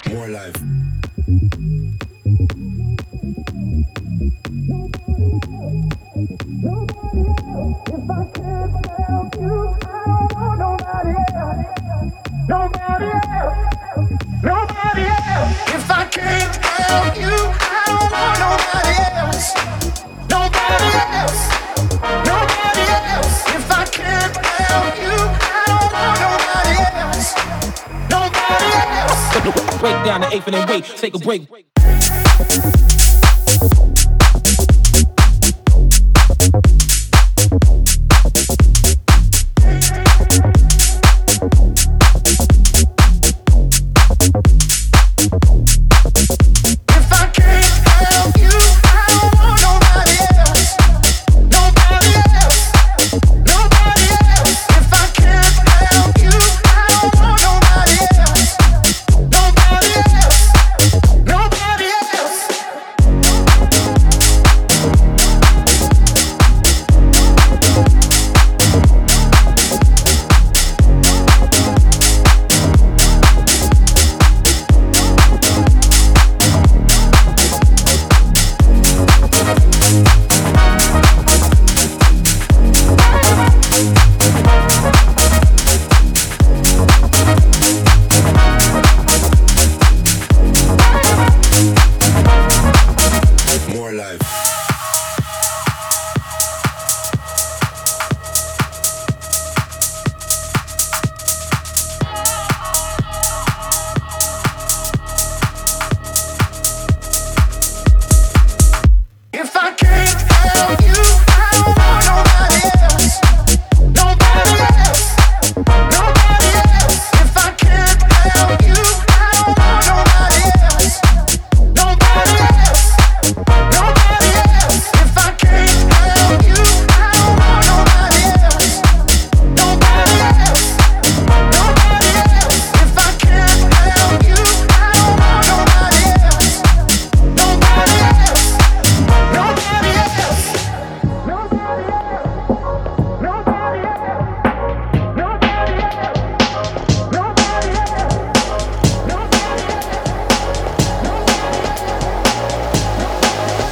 More life. If I can't help you, I don't want nobody else. Nobody else. Nobody else. If I can't help you, I don't want nobody else. Nobody else. Nobody else. If I can't help you, I don't want nobody else. Nobody else. Break down the eighth and then wait. Take a break.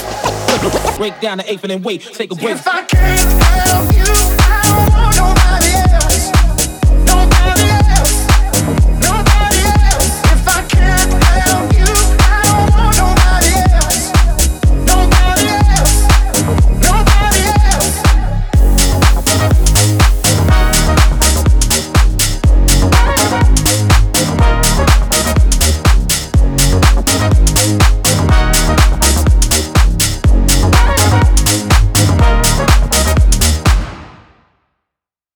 Break down the eighth and then wait. Take a break. If I can't help you, I don't want nobody